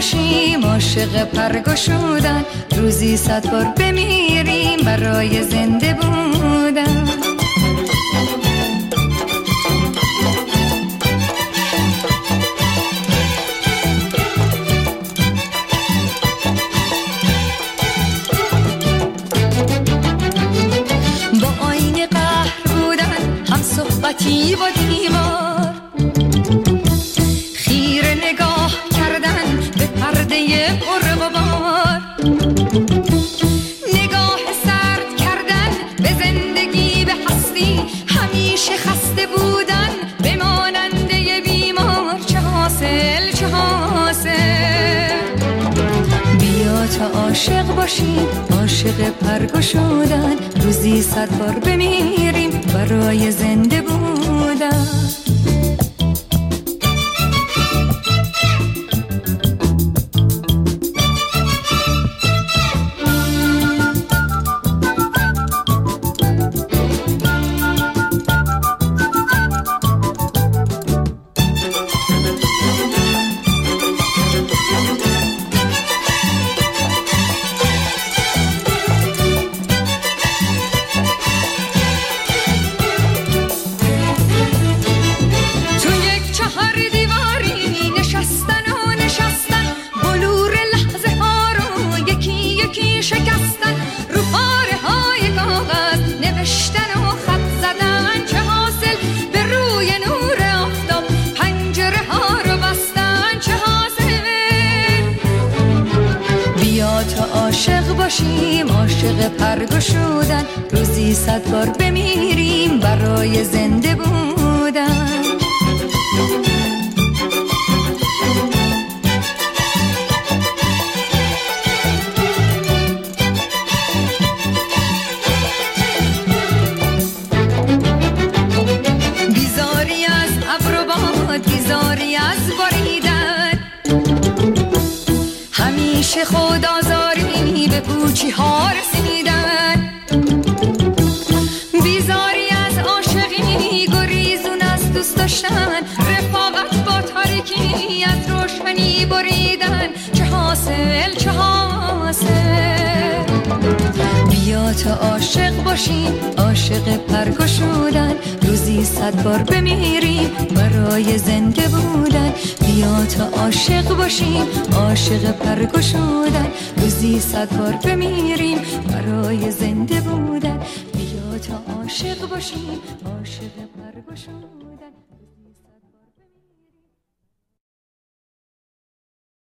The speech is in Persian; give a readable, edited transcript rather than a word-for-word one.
باشیم عاشق پرگشودن، روزی 100 بار بمیریم برای زنده بودن. با آینه قهر بودن، هم صحبتی با دیوار، خیره نگاه کردن به پرده پرغبار، نگاه سرد کردن به زندگی، به هستی، همیشه خسته بودن بماننده بیمار. چه حاصل چه حاصل؟ بیا تا عاشق باشیم عاشق پرگشودن، روزی 100 بار بمیریم برای زنده بودن. باشیم عاشق پرگشودن، روزی 100 بار بمیریم برای زنده بودن. بیزاری از ابر و باد، بیزاری از باریدن، همیشه خود آزاری به پوچی ها رسیدن. بیزاری از عاشقی، گریزون از دوست داشتن، رفاقت با تاریکی، از روشنی بریدن. چه حاصل چه حاصل؟ بیا تا عاشق باشیم عاشق پرگشودن، روزی 100 بار بمیریم برای زنده بودن. بیا تا عاشق باشیم عاشق پرگشودن، روزی 100 بار بمیریم برای زنده بودن. بیا تا عاشق باشیم عاشق پرگشودن.